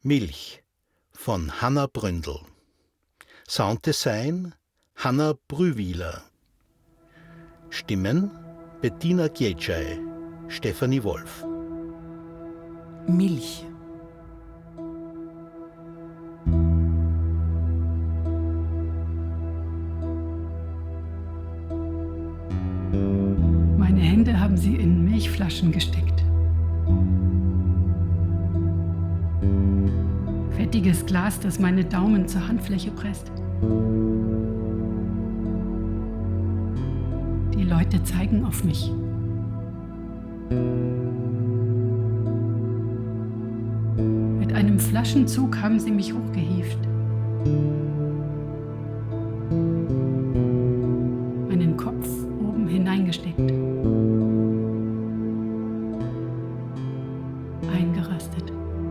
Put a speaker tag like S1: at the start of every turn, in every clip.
S1: Milch von Hanna Bründel. Sounddesign Hanna Brühwiler. Stimmen Bettina Gietschei, Stefanie Wolf.
S2: Milch.
S3: Meine Hände haben sie in Milchflaschen gesteckt. Fettiges Glas, das meine Daumen zur Handfläche presst. Die Leute zeigen auf mich. Mit einem Flaschenzug haben sie mich hochgehievt. Meinen Kopf oben hineingesteckt. Eingerastet.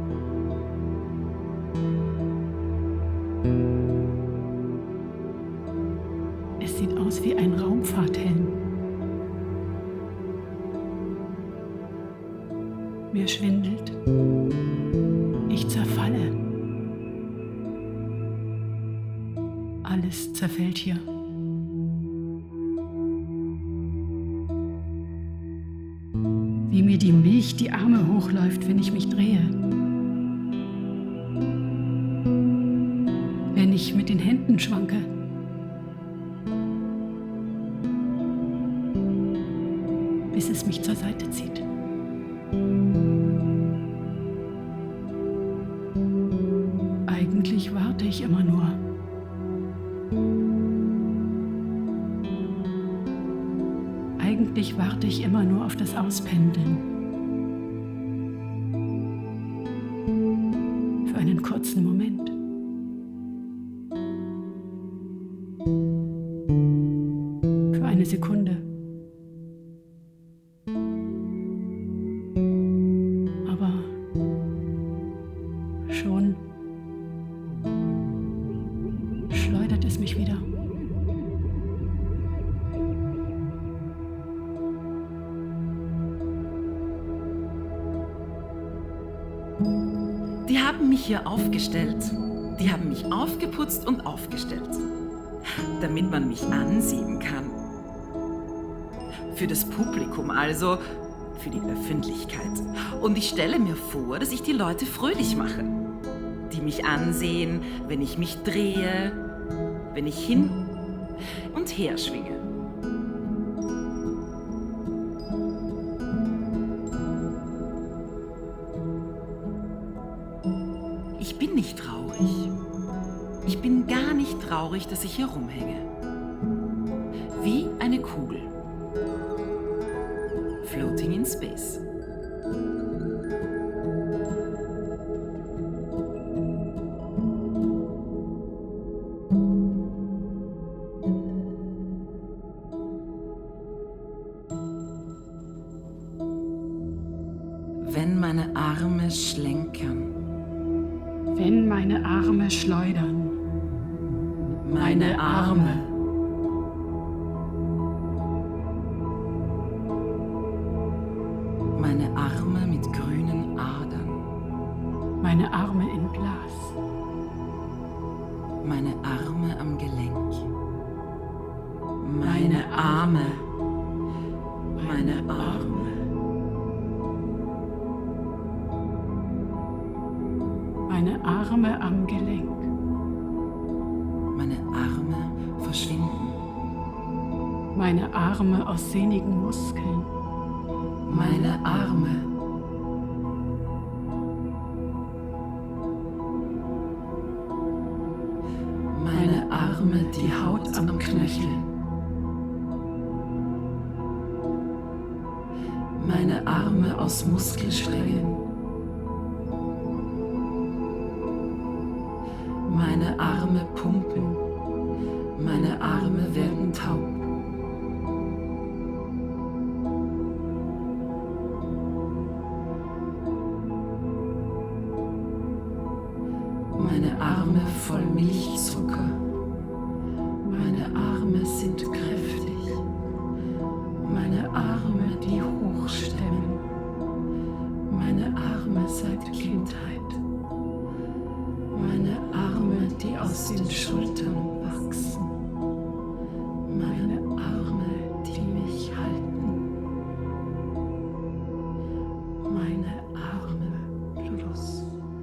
S3: Es sieht aus wie ein Raumfahrthelm. Mir schwindelt. Ich zerfalle. Alles zerfällt hier. Wie mir die Milch die Arme hochläuft, wenn ich mich drehe. Wenn ich mit den Händen schwanke. Bis es mich zur Seite zieht. Eigentlich warte ich immer nur. Eigentlich warte ich immer nur auf das Auspendeln. Für einen kurzen Moment. Für eine Sekunde. Aber schon schleudert es mich wieder.
S2: Die haben mich hier aufgestellt. Die haben mich aufgeputzt und aufgestellt, damit man mich ansehen kann. Für das Publikum, also für die Öffentlichkeit. Und ich stelle mir vor, dass ich die Leute fröhlich mache. Die mich ansehen, wenn ich mich drehe, wenn ich hin und her schwinge. Ich bin nicht traurig. Ich bin gar nicht traurig, dass ich hier rumhänge. Wie eine Kugel. Floating in space. Wenn meine Arme schlenkern.
S3: Wenn meine Arme schleudern.
S2: Meine Arme. Meine Arme mit grünen Adern.
S3: Meine Arme in Glas.
S2: Meine Arme am Gelenk. Meine Arme. Meine Arme.
S3: Meine Arme am Gelenk.
S2: Meine Arme verschwinden.
S3: Meine Arme aus sehnigen Muskeln.
S2: Meine Arme. Meine Arme, die Haut am Knöchel. Meine Arme aus Muskelsträngen. Meine Arme pumpen. Meine Arme werden taub. Meine Arme voll Milchzucker. Meine Arme sind kräftig. Meine Arme, die hochstemmen. Meine Arme seit Kindheit.
S4: aus den Schultern wachsen. Meine Arme, die mich halten. Meine Arme plus.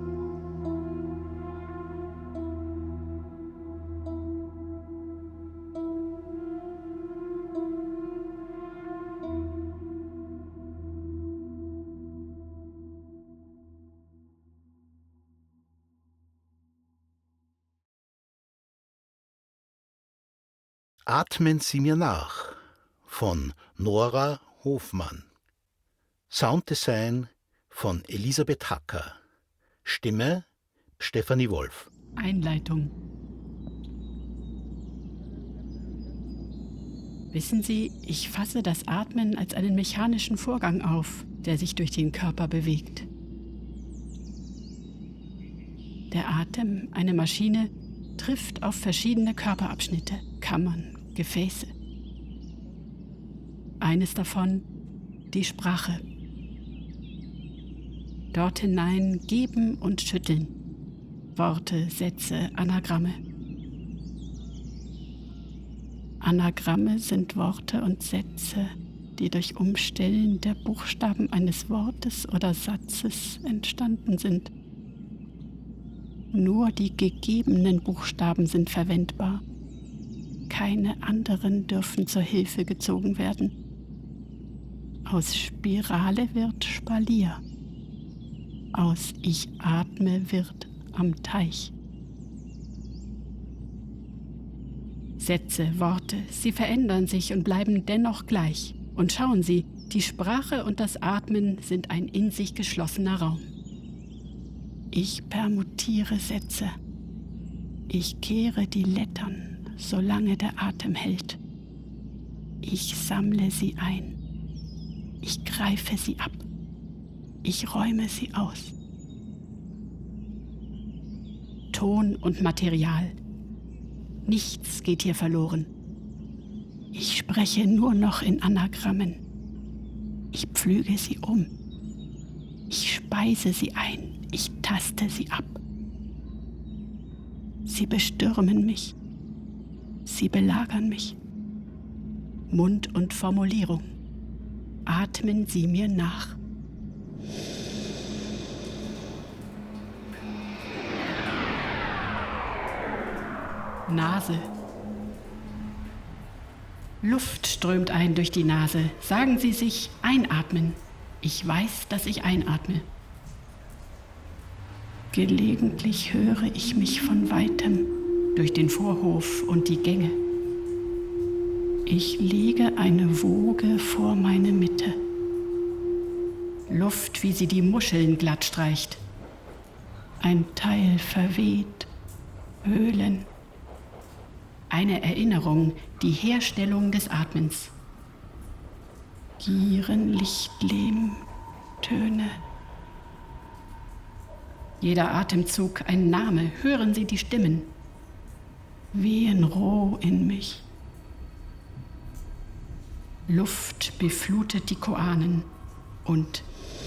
S1: Atmen Sie mir nach von Nora Hofmann. Sounddesign von Elisabeth Hacker. Stimme Stefanie Wolf.
S3: Einleitung. Wissen Sie, ich fasse das Atmen als einen mechanischen Vorgang auf, der sich durch den Körper bewegt. Der Atem, eine Maschine, trifft auf verschiedene Körperabschnitte, Kammern, Gefäße. Eines davon, die Sprache. Dort hinein geben und schütteln. Worte, Sätze, Anagramme. Anagramme sind Worte und Sätze, die durch Umstellen der Buchstaben eines Wortes oder Satzes entstanden sind. Nur die gegebenen Buchstaben sind verwendbar. Keine anderen dürfen zur Hilfe gezogen werden. Aus Spirale wird Spalier. Aus Ich atme wird am Teich. Sätze, Worte, sie verändern sich und bleiben dennoch gleich. Und schauen Sie, die Sprache und das Atmen sind ein in sich geschlossener Raum. Ich permutiere Sätze. Ich kehre die Lettern, solange der Atem hält. Ich sammle sie ein. Ich greife sie ab. Ich räume sie aus. Ton und Material. Nichts geht hier verloren. Ich spreche nur noch in Anagrammen. Ich pflüge sie um. Ich speise sie ein. Ich taste sie ab. Sie bestürmen mich. Sie belagern mich. Mund und Formulierung. Atmen Sie mir nach. Nase. Luft strömt ein durch die Nase. Sagen Sie sich einatmen. Ich weiß, dass ich einatme. Gelegentlich höre ich mich von weitem durch den Vorhof und die Gänge. Ich lege eine Woge vor meine Mitte. Luft, wie sie die Muscheln glatt streicht. Ein Teil verweht, Höhlen. Eine Erinnerung, die Herstellung des Atmens. Gieren, Lichtlehm, Töne. Jeder Atemzug ein Name, hören Sie die Stimmen. Wehen roh in mich. Luft beflutet die Koanen und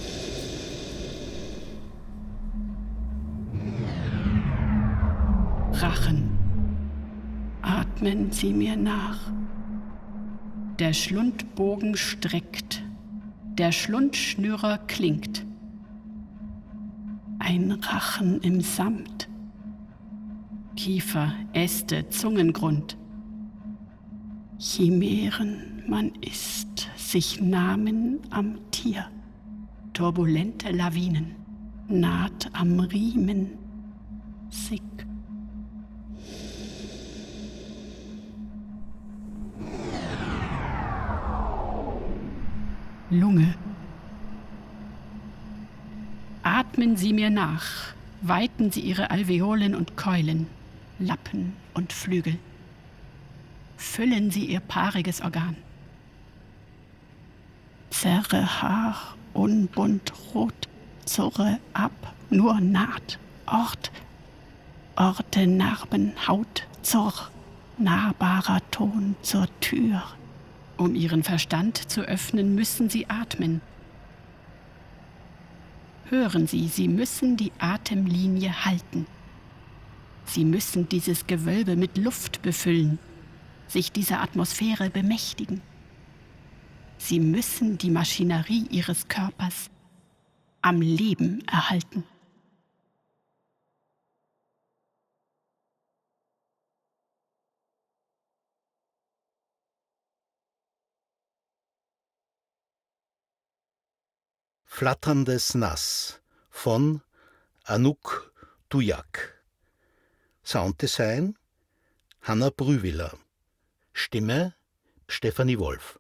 S3: Rachen. Atmen Sie mir nach. Der Schlundbogen streckt, der Schlundschnürer klingt. Ein Rachen im Samt. Kiefer, Äste, Zungengrund. Chimären, man ist sich Namen am Tier. Turbulente Lawinen, naht am Riemen, sick. Lunge. Atmen Sie mir nach, weiten Sie Ihre Alveolen und Keulen, Lappen und Flügel. Füllen Sie Ihr paariges Organ. Zerre Haar, unbunt rot, zurre ab, nur naht, Ort, Orte, Narben, Haut, Zurr, nahbarer Ton zur Tür. Um Ihren Verstand zu öffnen, müssen Sie atmen. Hören Sie, Sie müssen die Atemlinie halten. Sie müssen dieses Gewölbe mit Luft befüllen, sich dieser Atmosphäre bemächtigen. Sie müssen die Maschinerie ihres Körpers am Leben erhalten.
S1: Flatterndes Nass von Anouk Douillac. Sounddesign Hanna Brühwiller. Stimme Stefanie Wolf.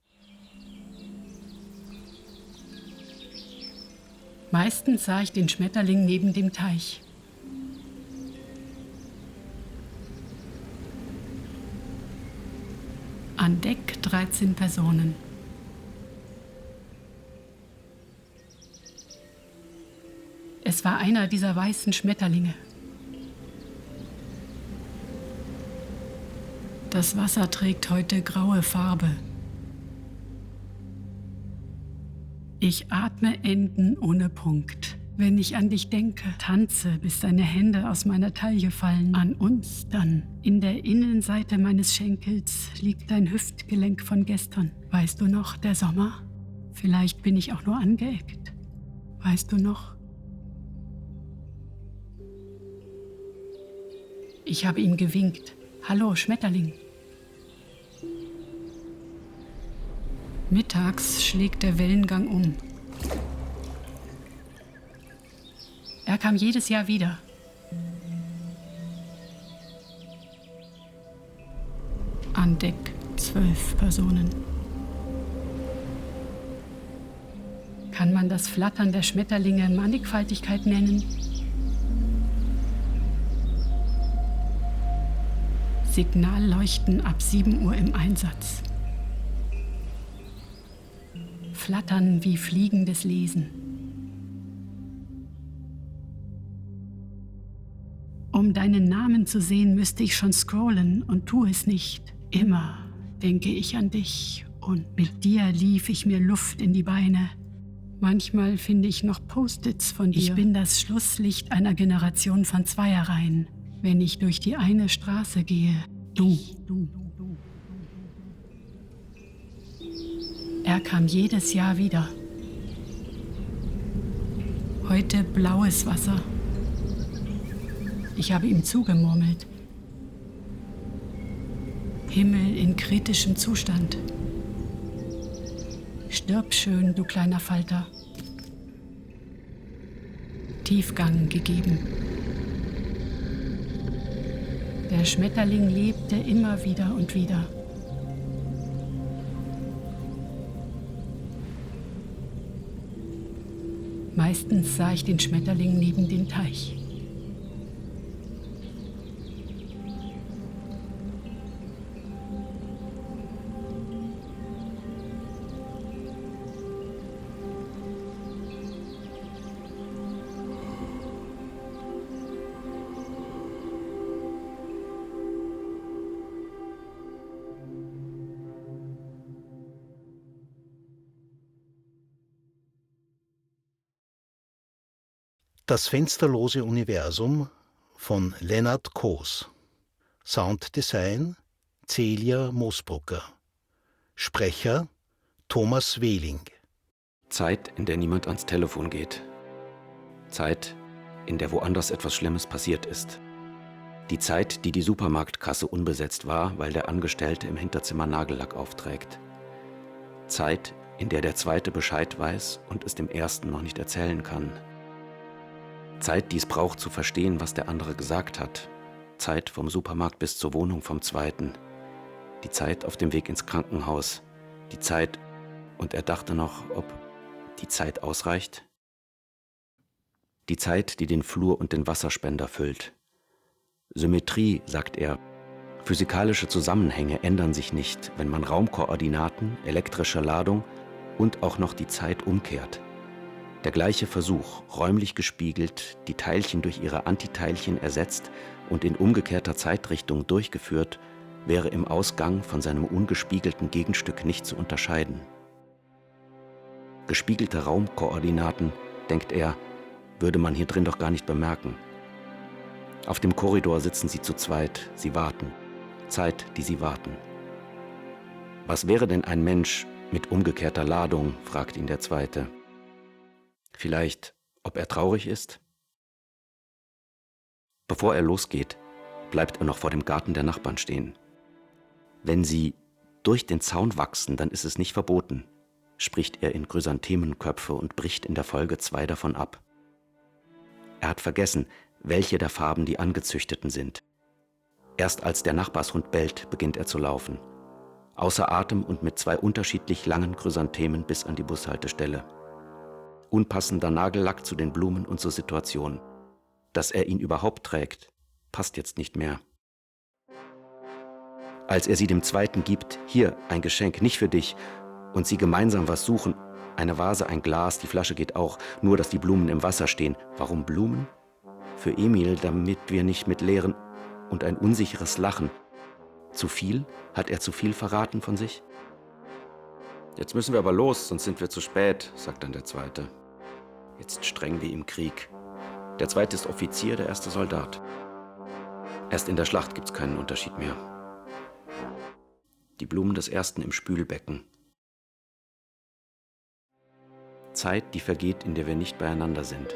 S3: Meistens sah ich den Schmetterling neben dem Teich. An Deck 13 Personen. Es war einer dieser weißen Schmetterlinge. Das Wasser trägt heute graue Farbe. Ich atme Enden ohne Punkt. Wenn ich an dich denke, tanze, bis deine Hände aus meiner Taille fallen. An uns dann. In der Innenseite meines Schenkels liegt dein Hüftgelenk von gestern. Weißt du noch, der Sommer? Vielleicht bin ich auch nur angeeckt. Weißt du noch? Ich habe ihm gewinkt. Hallo, Schmetterling. Mittags schlägt der Wellengang um. Er kam jedes Jahr wieder. An Deck 12 Personen. Kann man das Flattern der Schmetterlinge Mannigfaltigkeit nennen? Signalleuchten ab 7 Uhr im Einsatz. Flattern wie fliegendes Lesen. Um deinen Namen zu sehen, müsste ich schon scrollen und tue es nicht. Immer denke ich an dich und mit dir lief ich mir Luft in die Beine. Manchmal finde ich noch Post-its von dir. Ich bin das Schlusslicht einer Generation von Zweierreihen. Wenn ich durch die eine Straße gehe, du. Er kam jedes Jahr wieder. Heute blaues Wasser. Ich habe ihm zugemurmelt. Himmel in kritischem Zustand. Stirb schön, du kleiner Falter. Tiefgang gegeben. Der Schmetterling lebte immer wieder und wieder. Meistens sah ich den Schmetterling neben dem Teich.
S1: Das fensterlose Universum von Lennart Koos. Sounddesign Celia Moosbrucker. Sprecher Thomas Wehling.
S5: Zeit, in der niemand ans Telefon geht. Zeit, in der woanders etwas Schlimmes passiert ist. Die Zeit, die die Supermarktkasse unbesetzt war, weil der Angestellte im Hinterzimmer Nagellack aufträgt. Zeit, in der der Zweite Bescheid weiß und es dem Ersten noch nicht erzählen kann. Zeit, die es braucht, zu verstehen, was der andere gesagt hat. Zeit vom Supermarkt bis zur Wohnung vom Zweiten. Die Zeit auf dem Weg ins Krankenhaus. Die Zeit, und er dachte noch, ob die Zeit ausreicht. Die Zeit, die den Flur und den Wasserspender füllt. Symmetrie, sagt er. Physikalische Zusammenhänge ändern sich nicht, wenn man Raumkoordinaten, elektrische Ladung und auch noch die Zeit umkehrt. Der gleiche Versuch, räumlich gespiegelt, die Teilchen durch ihre Antiteilchen ersetzt und in umgekehrter Zeitrichtung durchgeführt, wäre im Ausgang von seinem ungespiegelten Gegenstück nicht zu unterscheiden. Gespiegelte Raumkoordinaten, denkt er, würde man hier drin doch gar nicht bemerken. Auf dem Korridor sitzen sie zu zweit. Sie warten. Zeit, die sie warten. Was wäre denn ein Mensch mit umgekehrter Ladung, fragt ihn der Zweite. Vielleicht, ob er traurig ist? Bevor er losgeht, bleibt er noch vor dem Garten der Nachbarn stehen. Wenn sie durch den Zaun wachsen, dann ist es nicht verboten, spricht er in Chrysanthemenköpfe und bricht in der Folge 2 davon ab. Er hat vergessen, welche der Farben die angezüchteten sind. Erst als der Nachbarshund bellt, beginnt er zu laufen. Außer Atem und mit 2 unterschiedlich langen Chrysanthemen bis an die Bushaltestelle. Unpassender Nagellack zu den Blumen und zur Situation. Dass er ihn überhaupt trägt, passt jetzt nicht mehr. Als er sie dem Zweiten gibt, hier ein Geschenk, nicht für dich, und sie gemeinsam was suchen, eine Vase, ein Glas, die Flasche geht auch, nur dass die Blumen im Wasser stehen. Warum Blumen? Für Emil, damit wir nicht mit leeren und ein unsicheres Lachen. Zu viel? Hat er zu viel verraten von sich? Jetzt müssen wir aber los, sonst sind wir zu spät, sagt dann der Zweite. Jetzt streng wie im Krieg. Der Zweite ist Offizier, der Erste Soldat. Erst in der Schlacht gibt's keinen Unterschied mehr. Die Blumen des Ersten im Spülbecken. Zeit, die vergeht, in der wir nicht beieinander sind.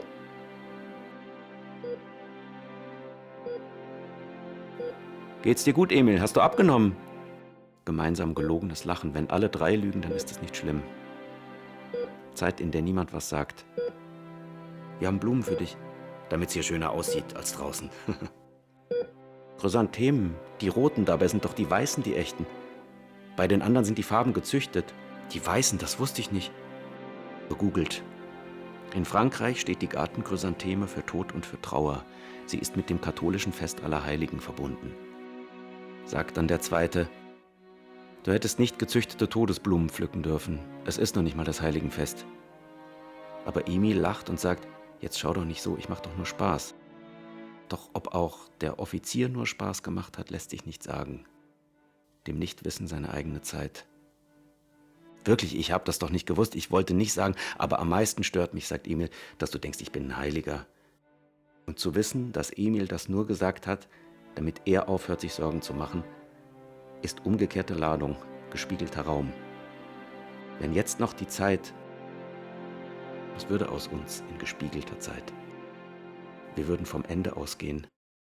S5: Geht's dir gut, Emil? Hast du abgenommen? Gemeinsam gelogenes Lachen. Wenn alle 3 lügen, dann ist es nicht schlimm. Zeit, in der niemand was sagt. Wir haben Blumen für dich, damit's hier schöner aussieht als draußen. Chrysanthemen, die roten dabei sind doch die weißen, die echten. Bei den anderen sind die Farben gezüchtet. Die weißen, das wusste ich nicht. Gegoogelt. In Frankreich steht die Gartenchrysantheme für Tod und für Trauer. Sie ist mit dem katholischen Fest aller Heiligen verbunden. Sagt dann der Zweite, du hättest nicht gezüchtete Todesblumen pflücken dürfen. Es ist noch nicht mal das Heiligenfest. Aber Emil lacht und sagt, jetzt schau doch nicht so, ich mach doch nur Spaß. Doch ob auch der Offizier nur Spaß gemacht hat, lässt sich nicht sagen. Dem Nichtwissen seine eigene Zeit. Wirklich, ich hab das doch nicht gewusst, ich wollte nicht sagen, aber am meisten stört mich, sagt Emil, dass du denkst, ich bin ein Heiliger. Und zu wissen, dass Emil das nur gesagt hat, damit er aufhört, sich Sorgen zu machen, ist umgekehrte Ladung, gespiegelter Raum. Wenn jetzt noch die Zeit, was würde aus uns in gespiegelter Zeit? Wir würden vom Ende ausgehen.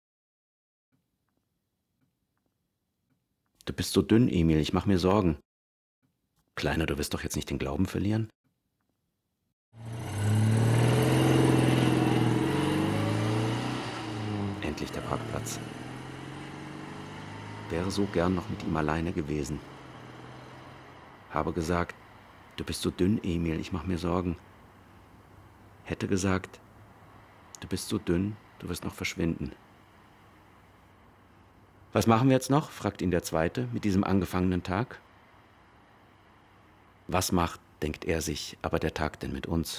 S5: Du bist so dünn, Emil, ich mach mir Sorgen. Kleiner, du wirst doch jetzt nicht den Glauben verlieren? Endlich der Parkplatz. Wäre so gern noch mit ihm alleine gewesen. Habe gesagt, du bist so dünn, Emil, ich mach mir Sorgen. Hätte gesagt, du bist so dünn, du wirst noch verschwinden. Was machen wir jetzt noch? Fragt ihn der Zweite mit diesem angefangenen Tag. Was macht, denkt er sich, aber der Tag denn mit uns?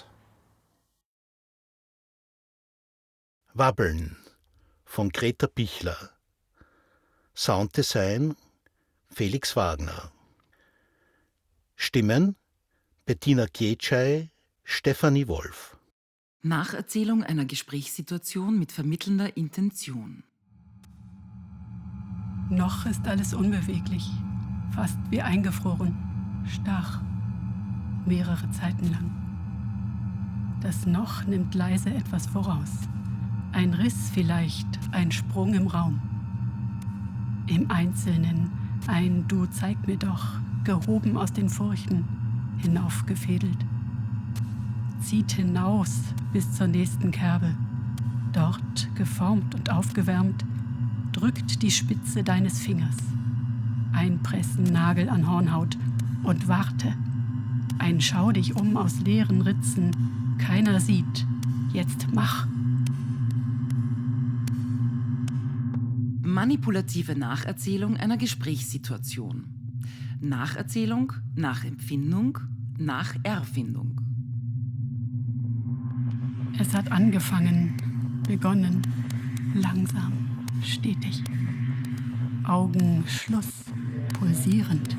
S1: Wabbeln von Greta Pichler. Sounddesign Felix Wagner. Stimmen Bettina Kietschei, Stefanie Wolf.
S2: Nacherzählung einer Gesprächssituation mit vermittelnder Intention.
S3: Noch ist alles unbeweglich, fast wie eingefroren, starr, mehrere Zeiten lang. Das Noch nimmt leise etwas voraus. Ein Riss vielleicht, ein Sprung im Raum. Im Einzelnen ein Du zeig mir doch, gehoben aus den Furchen, hinaufgefädelt. Zieht hinaus bis zur nächsten Kerbe. Dort, geformt und aufgewärmt, drückt die Spitze deines Fingers. Einpressen Nagel an Hornhaut und warte. Ein Schau dich um aus leeren Ritzen. Keiner sieht. Jetzt mach.
S2: Manipulative Nacherzählung einer Gesprächssituation. Nacherzählung, Nachempfindung, Nacherfindung.
S3: Es hat angefangen, begonnen, langsam, stetig. Augenschluss, pulsierend.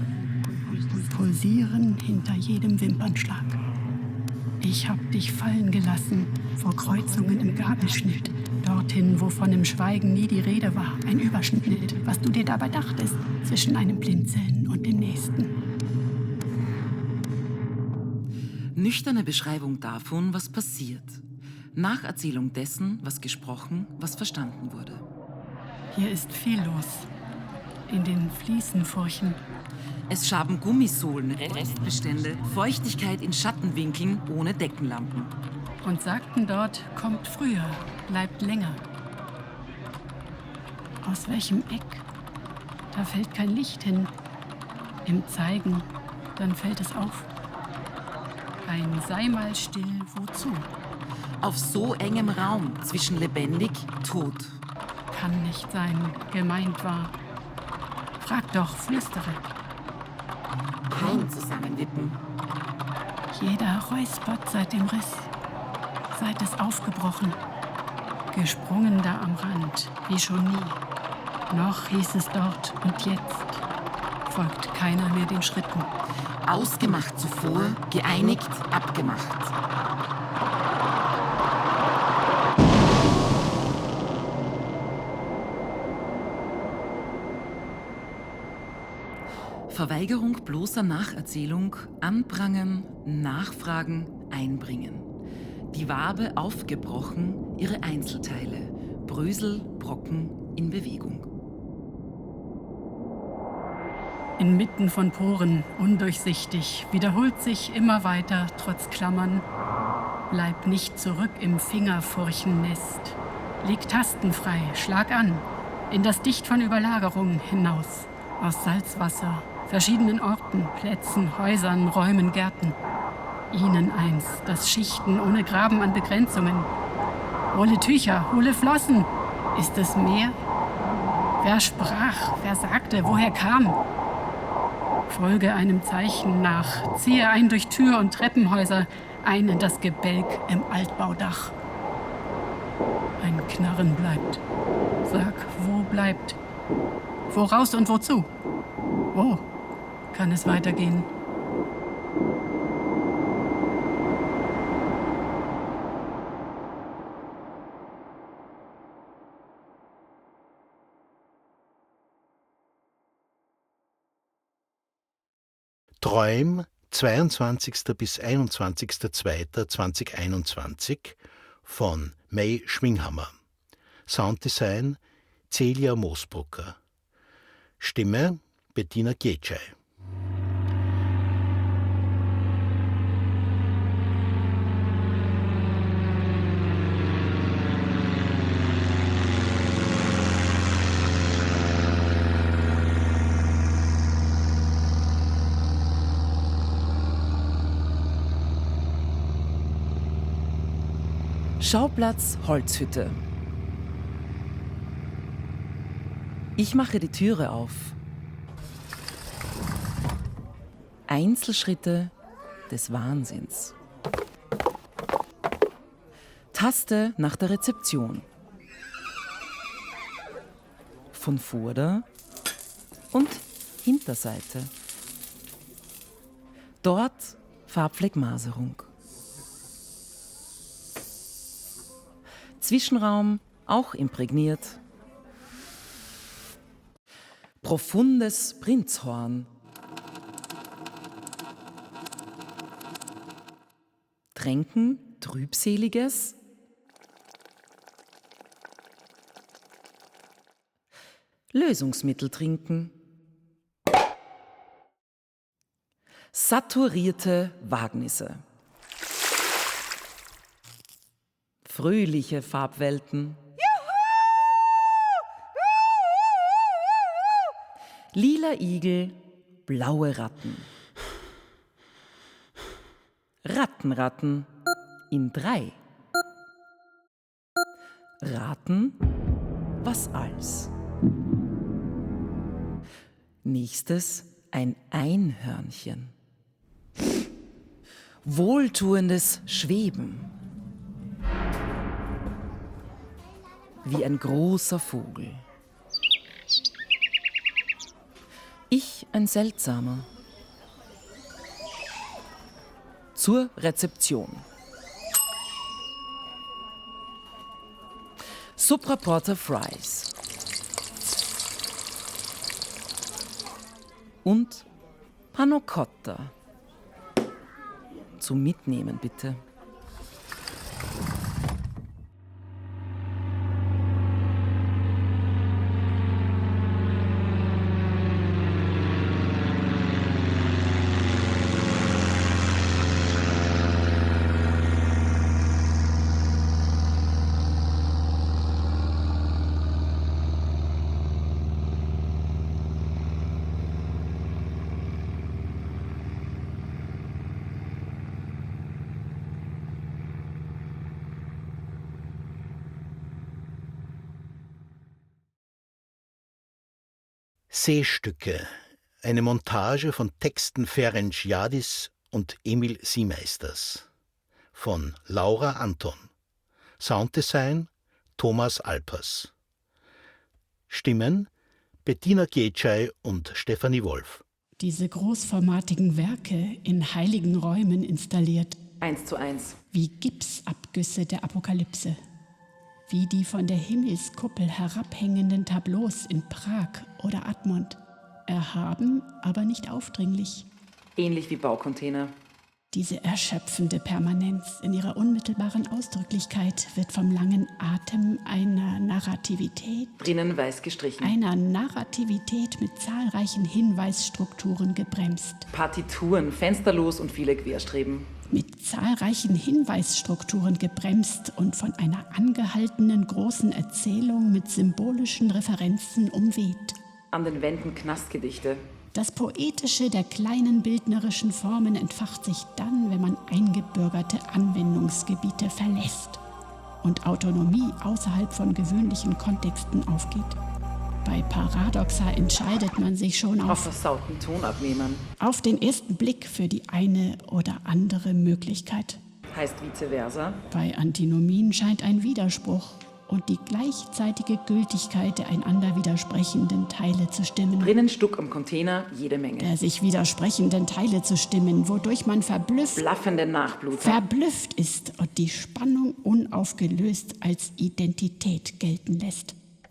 S3: Pulsieren hinter jedem Wimpernschlag. Ich hab dich fallen gelassen, vor Kreuzungen im Gabelschnitt, dorthin, wovon im Schweigen nie die Rede war, ein Überschnitt, was du dir dabei dachtest, zwischen einem Blinzeln und dem nächsten.
S2: Nüchterne Beschreibung davon, was passiert. Nacherzählung dessen, was gesprochen, was verstanden wurde.
S3: Hier ist viel los. In den Fliesenfurchen.
S2: Es schaben Gummisohlen, Restbestände, Feuchtigkeit in Schattenwinkeln ohne Deckenlampen.
S3: Und sagten dort, kommt früher, bleibt länger. Aus welchem Eck? Da fällt kein Licht hin. Im Zeigen, dann fällt es auf. Ein sei mal still, wozu?
S2: Auf so engem Raum zwischen lebendig, tot.
S3: Kann nicht sein, gemeint war. Frag doch, flüstere.
S2: Kein Zusammenwippen.
S3: Jeder räuspert seit dem Riss, seit es aufgebrochen. Gesprungen da am Rand, wie schon nie. Noch hieß es dort und jetzt folgt keiner mehr den Schritten.
S2: Ausgemacht zuvor, geeinigt, abgemacht. Verweigerung bloßer Nacherzählung, Anprangern, Nachfragen, Einbringen. Die Wabe aufgebrochen, ihre Einzelteile, Brösel, Brocken in Bewegung.
S3: Inmitten von Poren, undurchsichtig, wiederholt sich immer weiter, trotz Klammern. Bleib nicht zurück im Fingerfurchennest. Leg tastenfrei, schlag an, in das Dicht von Überlagerung hinaus. Aus Salzwasser, verschiedenen Orten, Plätzen, Häusern, Räumen, Gärten. Ihnen eins, das Schichten ohne Graben an Begrenzungen. Hohle Tücher, hohle Flossen. Ist es mehr? Wer sprach, wer sagte, woher kam? Folge einem Zeichen nach, ziehe ein durch Tür- und Treppenhäuser, ein in das Gebälk im Altbaudach. Ein Knarren bleibt. Sag, wo bleibt? Woraus und wozu? Wo kann es weitergehen?
S1: Träum, 22. bis 21.02.2021 von May Schwinghammer. Sounddesign Celia Moosbrucker. Stimme Bettina Gietschei.
S2: Schauplatz Holzhütte. Ich mache die Türe auf. Einzelschritte des Wahnsinns. Taste nach der Rezeption. Von Vorder- und Hinterseite. Dort Farbfleckmaserung. Zwischenraum auch imprägniert. Profundes Prinzhorn. Tränken Trübseliges. Lösungsmittel trinken. Saturierte Wagnisse. Fröhliche Farbwelten. Lila Igel, blaue Ratten. Rattenratten in 3. Raten, was als. Nächstes ein Einhörnchen. Wohltuendes Schweben. Wie ein großer Vogel. Ich ein Seltsamer. Zur Rezeption. Supraporta Fries. Und Panna Cotta. Zum Mitnehmen, bitte.
S1: Seestücke, eine Montage von Texten Ferenc Jadis und Emil Siemeisters. Von Laura Anton. Sounddesign Thomas Alpers. Stimmen Bettina Gietschei und Stefanie Wolf.
S3: Diese großformatigen Werke in heiligen Räumen installiert.
S2: 1:1.
S3: Wie Gipsabgüsse der Apokalypse. Wie die von der Himmelskuppel herabhängenden Tableaus in Prag oder Admont. Erhaben, aber nicht aufdringlich.
S2: Ähnlich wie Baucontainer.
S3: Diese erschöpfende Permanenz in ihrer unmittelbaren Ausdrücklichkeit wird vom langen Atem einer Narrativität
S2: Drinnen weiß gestrichen.
S3: Mit zahlreichen Hinweisstrukturen gebremst.
S2: Partituren, fensterlos und viele Querstreben.
S3: Mit zahlreichen Hinweisstrukturen gebremst und von einer angehaltenen großen Erzählung mit symbolischen Referenzen umweht.
S2: An den Wänden Knastgedichte.
S3: Das Poetische der kleinen bildnerischen Formen entfacht sich dann, wenn man eingebürgerte Anwendungsgebiete verlässt und Autonomie außerhalb von gewöhnlichen Kontexten aufgeht. Bei Paradoxa entscheidet man sich schon
S2: Auf
S3: auf
S2: versauten Tonabnehmern.
S3: den ersten Blick für die eine oder andere Möglichkeit.
S2: Heißt vice versa.
S3: Bei Antinomien scheint ein Widerspruch und die gleichzeitige Gültigkeit der einander widersprechenden Teile zu stimmen.
S2: Drinnen Stuck am Container, jede Menge.
S3: Der sich widersprechenden Teile zu stimmen, wodurch man
S2: Blaffende Nachbluter.
S3: verblüfft ist und die Spannung unaufgelöst als Identität gelten lässt.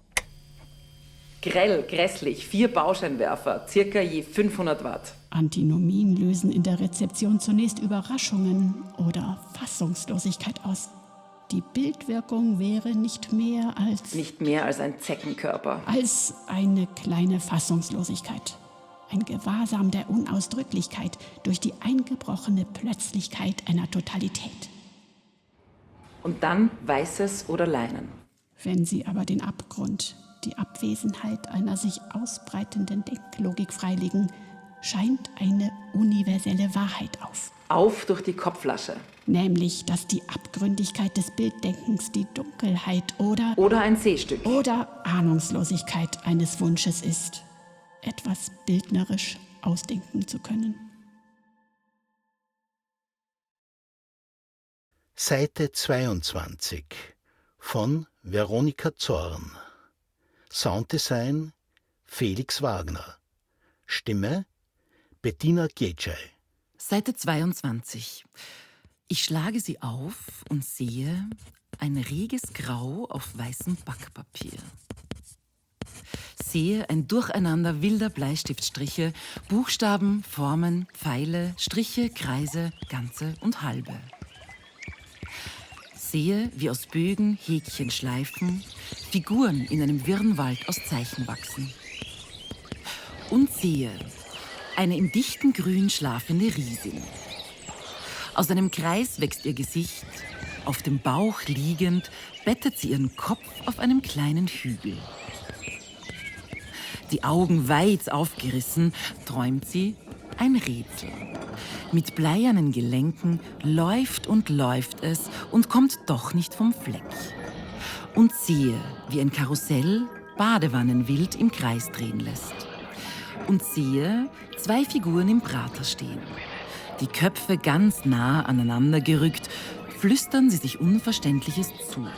S2: Grell, grässlich, 4 Bauscheinwerfer, circa je 500 Watt.
S3: Antinomien lösen in der Rezeption zunächst Überraschungen oder Fassungslosigkeit aus. Die Bildwirkung wäre nicht mehr als
S2: ein Zeckenkörper.
S3: als eine kleine Fassungslosigkeit. Ein Gewahrsam der Unausdrücklichkeit durch die eingebrochene Plötzlichkeit einer Totalität.
S2: Und dann Weißes oder Leinen.
S3: Wenn sie aber den Abgrund, die Abwesenheit einer sich ausbreitenden Denklogik freilegen, scheint eine universelle Wahrheit auf.
S2: Auf durch die Kopflasche.
S3: Nämlich, dass die Abgründigkeit des Bilddenkens die Dunkelheit oder
S2: ein Seestück.
S3: Ahnungslosigkeit eines Wunsches ist, etwas bildnerisch ausdenken zu können.
S1: Seite 22 von Veronika Zorn. Sounddesign Felix Wagner. Stimme Bettina Gietschei.
S2: Seite 22. Ich schlage sie auf und sehe ein reges Grau auf weißem Backpapier. Sehe ein Durcheinander wilder Bleistiftstriche, Buchstaben, Formen, Pfeile, Striche, Kreise, Ganze und Halbe. Sehe, wie aus Bögen Häkchen schleifen, Figuren in einem wirren Wald aus Zeichen wachsen. Und sehe eine im dichten Grün schlafende Riesin. Aus einem Kreis wächst ihr Gesicht, auf dem Bauch liegend bettet sie ihren Kopf auf einem kleinen Hügel. Die Augen weit aufgerissen, träumt sie ein Rätsel. Mit bleiernen Gelenken läuft es und kommt doch nicht vom Fleck. Und sehe, wie ein Karussell Badewannenwild im Kreis drehen lässt. Und sehe 2 Figuren im Prater stehen. Die Köpfe ganz nah aneinander gerückt, flüstern sie sich Unverständliches zu.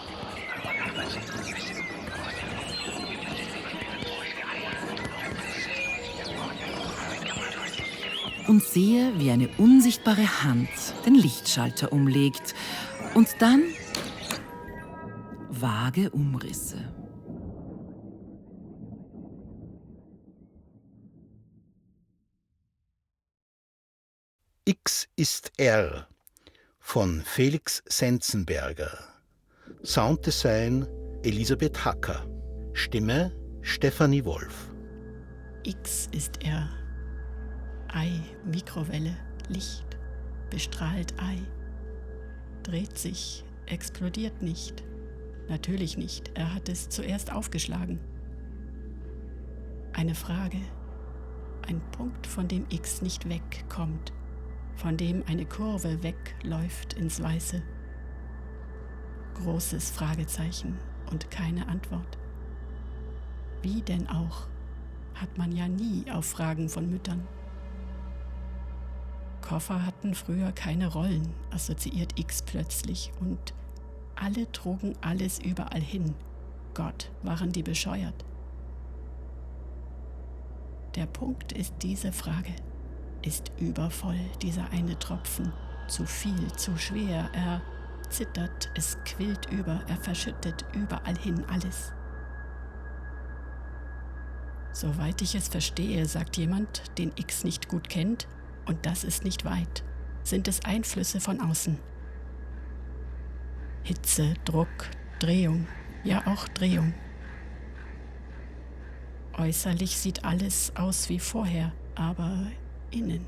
S2: Und sehe, wie eine unsichtbare Hand den Lichtschalter umlegt. Und dann vage Umrisse.
S1: X ist R von Felix Senzenberger. Sounddesign Elisabeth Hacker. Stimme Stefanie Wolf.
S3: X ist R. Ei, Mikrowelle, Licht, bestrahlt Ei. Dreht sich, explodiert nicht. Natürlich nicht, er hat es zuerst aufgeschlagen. Eine Frage, ein Punkt, von dem X nicht wegkommt, von dem eine Kurve wegläuft ins Weiße. Großes Fragezeichen und keine Antwort. Wie denn auch, hat man ja nie auf Fragen von Müttern. Koffer hatten früher keine Rollen, assoziiert X plötzlich, und alle trugen alles überall hin. Gott, waren die bescheuert. Der Punkt ist diese Frage. Ist übervoll dieser eine Tropfen, zu viel, zu schwer, er zittert, es quillt über, er verschüttet überall hin alles. Soweit ich es verstehe, sagt jemand, den X nicht gut kennt, und das ist nicht weit, sind es Einflüsse von außen. Hitze, Druck, Drehung, ja auch Drehung. Äußerlich sieht alles aus wie vorher, aber innen.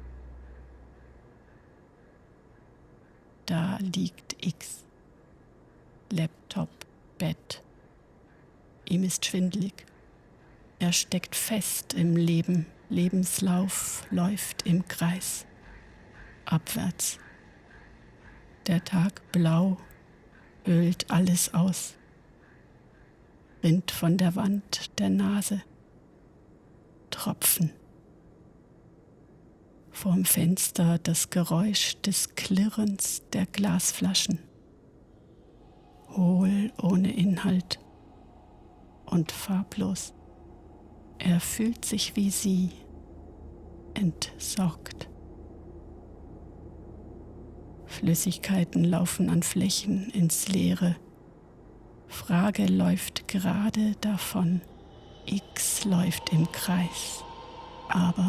S3: Da liegt X. Laptop, Bett. Ihm ist schwindelig. Er steckt fest im Leben. Lebenslauf läuft im Kreis. Abwärts. Der Tag blau ölt alles aus. Rinnt von der Wand der Nase. Tropfen. Vorm Fenster das Geräusch des Klirrens der Glasflaschen. Hohl ohne Inhalt und farblos. Er fühlt sich wie sie, entsorgt. Flüssigkeiten laufen an Flächen ins Leere. Frage läuft gerade davon. X läuft im Kreis. Aber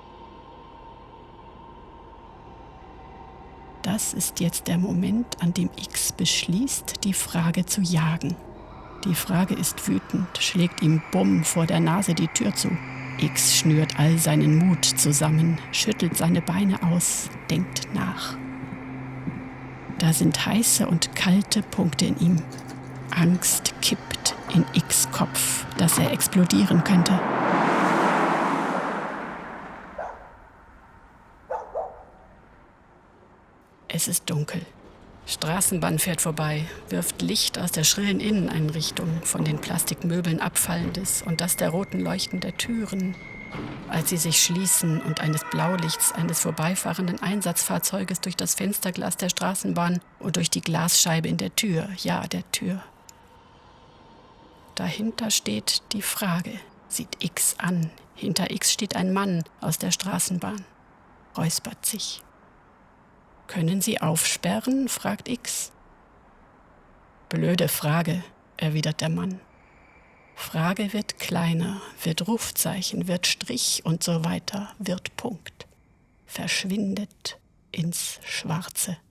S3: das ist jetzt der Moment, an dem X beschließt, die Frage zu jagen. Die Frage ist wütend, schlägt ihm bumm vor der Nase die Tür zu. X schnürt all seinen Mut zusammen, schüttelt seine Beine aus, denkt nach. Da sind heiße und kalte Punkte in ihm. Angst kippt in X' Kopf, dass er explodieren könnte. Es ist dunkel. Straßenbahn fährt vorbei, wirft Licht aus der schrillen Inneneinrichtung, von den Plastikmöbeln abfallendes und das der roten Leuchten der Türen, als sie sich schließen und eines Blaulichts eines vorbeifahrenden Einsatzfahrzeuges durch das Fensterglas der Straßenbahn und durch die Glasscheibe in der Tür, ja, der Tür. Dahinter steht die Frage, sieht X an. Hinter X steht ein Mann aus der Straßenbahn, räuspert sich. »Können Sie aufsperren?« fragt X. »Blöde Frage«, erwidert der Mann. Frage wird kleiner, wird Rufzeichen, wird Strich und so weiter, wird Punkt. Verschwindet ins Schwarze.